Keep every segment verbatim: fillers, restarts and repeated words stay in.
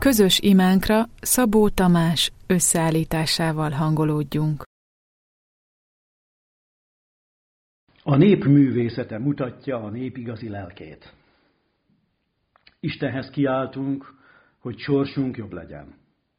Közös imánkra Szabó Tamás összeállításával hangolódjunk. A nép művészete mutatja a nép igazi lelkét. Istenhez kiáltunk, hogy sorsunk jobb legyen.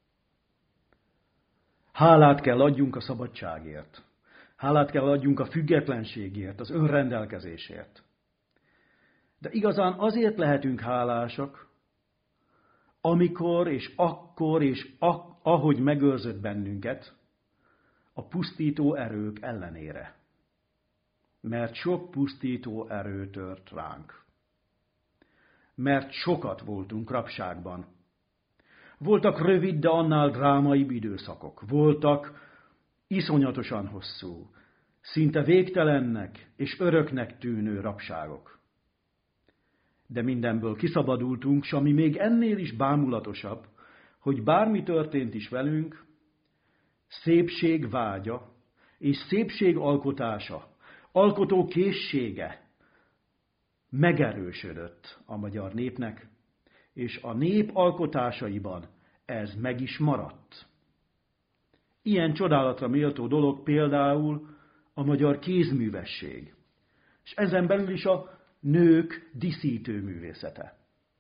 Hálát kell adjunk a szabadságért. Hálát kell adjunk a függetlenségért, az önrendelkezésért. De igazán azért lehetünk hálásak, amikor és akkor és ak- ahogy megőrzött bennünket a pusztító erők ellenére. Mert sok pusztító erő tört ránk. Mert sokat voltunk rabságban. Voltak rövid, de annál drámaibb időszakok. Voltak iszonyatosan hosszú, szinte végtelennek és öröknek tűnő rabságok. De mindenből kiszabadultunk, s ami még ennél is bámulatosabb, hogy bármi történt is velünk, szépség vágya és szépség alkotása, alkotó készsége megerősödött a magyar népnek, és a nép alkotásaiban ez meg is maradt. Ilyen csodálatra méltó dolog például a magyar kézművesség, és ezen belül is a nők díszítő művészete.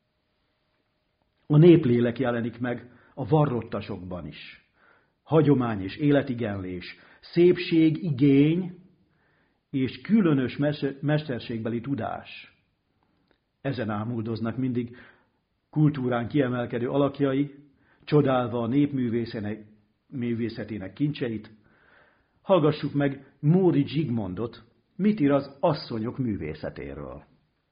A néplélek jelenik meg a varrottasokban is. Hagyomány és életigenlés, szépség, igény és különös mesterségbeli tudás. Ezen ámuldoznak mindig kultúrán kiemelkedő alakjai, csodálva a nép művészetének kincseit. Hallgassuk meg Móricz Zsigmondot, mit ír az asszonyok művészetéről.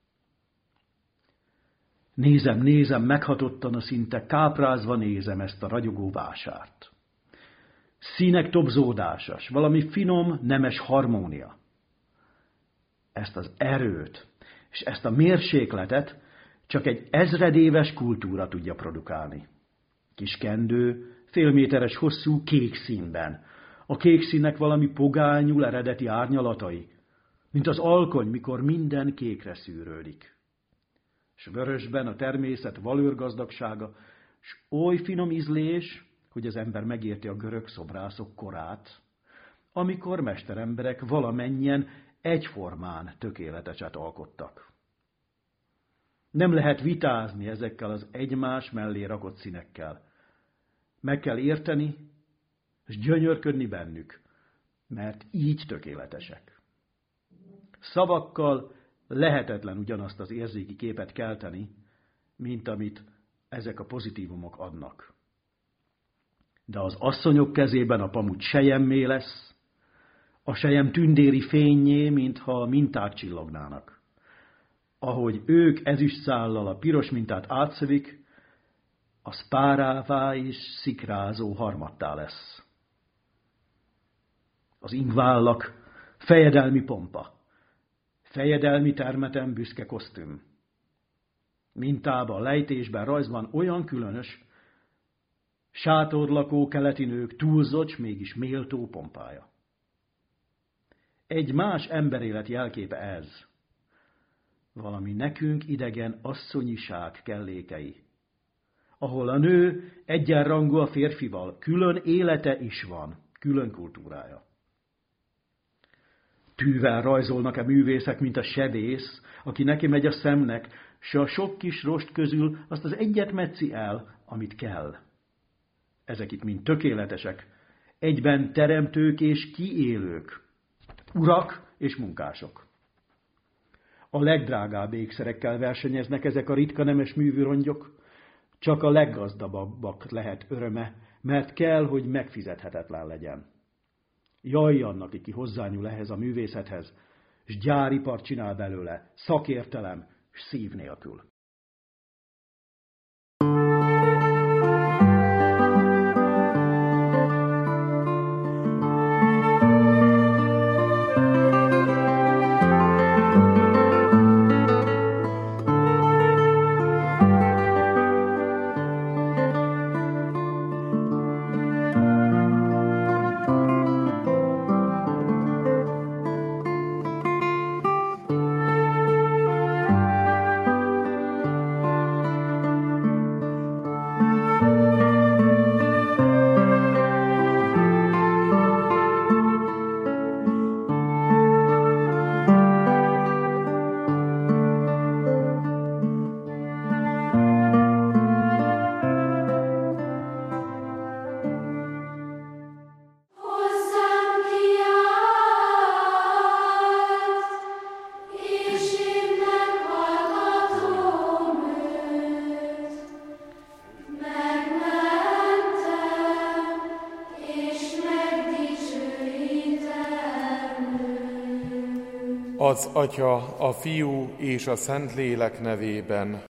Nézem, nézem, meghatottan a szinte káprázva nézem ezt a ragyogó vásárt. Színek tobzódásas, valami finom, nemes harmónia. Ezt az erőt és ezt a mérsékletet csak egy ezredéves kultúra tudja produkálni. Kiskendő, félméteres hosszú kék színben. A kék színnek valami pogányul eredeti árnyalatai, mint az alkony, mikor minden kékre szűrődik. S vörösben a természet valőrgazdagsága, s oly finom ízlés, hogy az ember megérti a görög szobrászok korát, amikor mesteremberek valamennyien egyformán tökéleteset alkottak. Nem lehet vitázni ezekkel az egymás mellé rakott színekkel. Meg kell érteni, és gyönyörködni bennük, mert így tökéletesek. Szavakkal lehetetlen ugyanazt az érzéki képet kelteni, mint amit ezek a pozitívumok adnak. De az asszonyok kezében a pamut selyemmé lesz, a sejem tündéri fényé, mintha minták csillognának. Ahogy ők ezüstszállal a piros mintát átszövik, az párává és szikrázó harmattá lesz. Az ingvállak fejedelmi pompa, fejedelmi termeten büszke kosztüm. Mintában, lejtésben, rajzban olyan különös, sátorlakó keleti nők túlzott, s mégis méltó pompája. Egy más emberélet jelképe ez, valami nekünk idegen asszonyiság kellékei, ahol a nő egyenrangú a férfival, külön élete is van, külön kultúrája. Tűvel rajzolnak a művészek, mint a sebész, aki neki megy a szemnek, s a sok kis rost közül azt az egyet metszi el, amit kell. Ezek itt mind tökéletesek, egyben teremtők és kiélők, urak és munkások. A legdrágább ékszerekkel versenyeznek ezek a ritka nemes művűrongyok, csak a leggazdagabbak lehet öröme, mert kell, hogy megfizethetetlen legyen. Jaj annak, aki hozzányúl ehhez a művészethez, s gyáripart csinál belőle, szakértelem s szív nélkül. Az Atya, a Fiú és a Szentlélek nevében.